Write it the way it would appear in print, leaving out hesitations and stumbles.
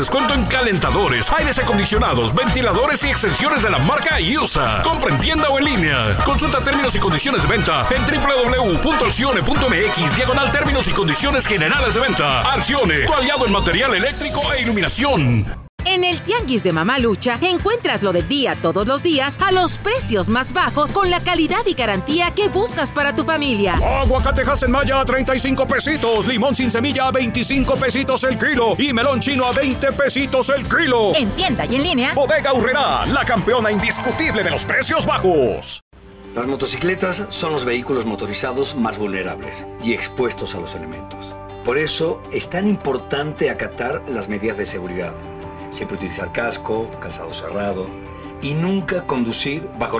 Descuento en calentadores, aires acondicionados, ventiladores y extensiones de la marca IUSA. Compra en tienda o en línea. Consulta términos y condiciones de venta en www.alcione.mx/términos y condiciones generales de venta. Alcione, tu aliado en material eléctrico e iluminación. En el Tianguis de Mamalucha encuentras lo del día todos los días a los precios más bajos con la calidad y garantía que buscas para tu familia. Aguacatejas en Maya a 35 pesitos, limón sin semilla a 25 pesitos el kilo y melón chino a 20 pesitos el kilo. En tienda y en línea. Bodega Aurrerá, la campeona indiscutible de los precios bajos. Las motocicletas son los vehículos motorizados más vulnerables y expuestos a los elementos. Por eso es tan importante acatar las medidas de seguridad. Siempre utilizar casco, calzado cerrado y nunca conducir bajo